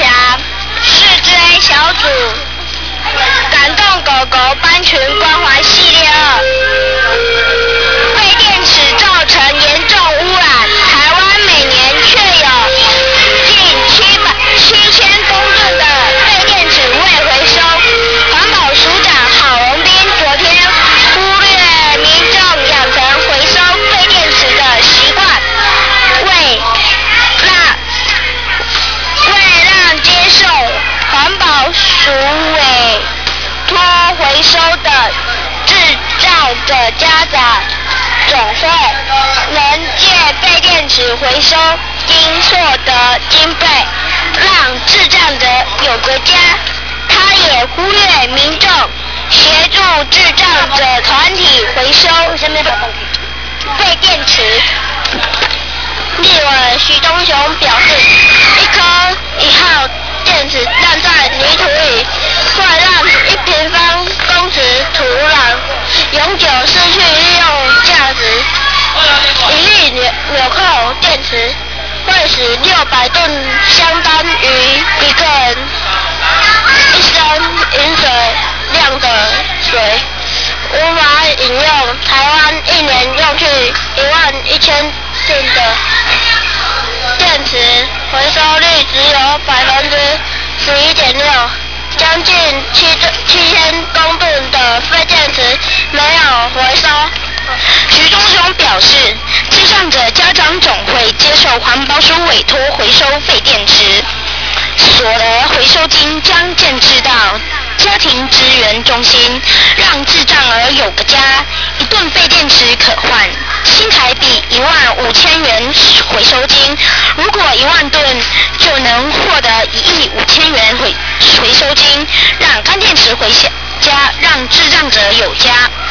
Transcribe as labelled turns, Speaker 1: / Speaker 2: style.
Speaker 1: 霞世之 A 小组感动狗狗班群关怀系列2，废电池造成严重污染，台湾每年却有近7000公吨的废电池未回收。环保署长郝龙斌昨天忽略民众养成回收废电池的习惯，为让接受环保署委托回收的智障者家长总会能借废电池回收金获得经费，让智障者有个家。他也忽略民众协助智障者团体回收废电池。立委徐东雄表示，1颗1号电池烂在泥土里，会让1平方公尺土壤永久失去利用价值。1粒纽扣电池会使600吨，相当于一个人1升饮水量的水，无法饮用。台湾1年用去11000吨的电池，回收率只有11.6%，将近7000公吨的废电池没有回收。徐东雄表示，智障者家长总会接受环保署委托回收废电池，所得回收金将建置到家庭支援中心，让智障儿有个家。1吨废电池可换新台币15000元回收金，如果1万吨就能获得1亿5000元回收金，让干电池回家，让智障者有家。